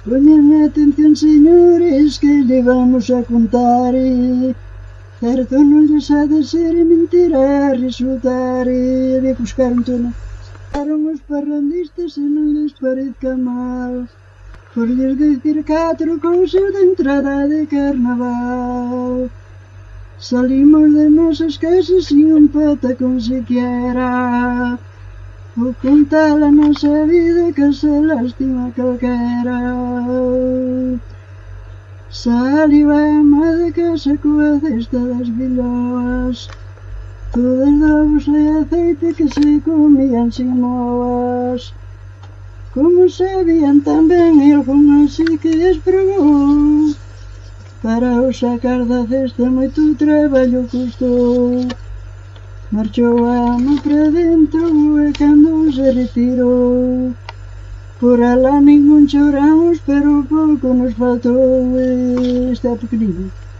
Pongan atención, señores, que lle vamos a contar. Certo non lles ha de ser mentira resultar. De buscar un tono. Paron os parrandistas e non lles parezca mal por lles decir 4 cousas de entrada de carnaval. Salimos de nosas casas sin un patacón sequiera, o contar a nosa vida que se lastima calquera. Saliu a ama de casa coa cesta das biloas, todas de ovos e aceite que se comían sin moas. Como sabían tamén algunhas sí que as probou, para o sacar da cesta moito traballo custou. Marchou a ama para dentro e cando se retirou, por alá ningún choramos, pero pouco nos faltou. Está pequenino.